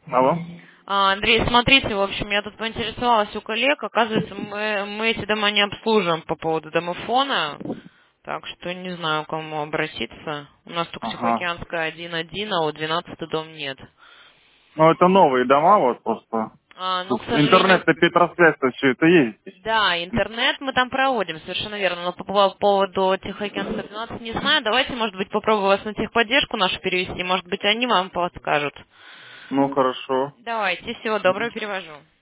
Алло. Андрей, смотрите, в общем, я тут поинтересовалась у коллег, оказывается, мы эти дома не обслуживаем по поводу домофона, так что не знаю, к кому обратиться. У нас только Ага. Тихоокеанская 1.1, а у 12 дом нет. Ну, это новые дома, вот просто. Ну, Тут к сожалению, интернет-то Петрославство все это есть. да, интернет мы там проводим, совершенно верно, но по поводу Тихоокеанской 12 не знаю. Давайте, может быть, попробую вас на техподдержку нашу перевести, может быть, они вам подскажут. Ну, хорошо. Давайте, всего доброго, перевожу.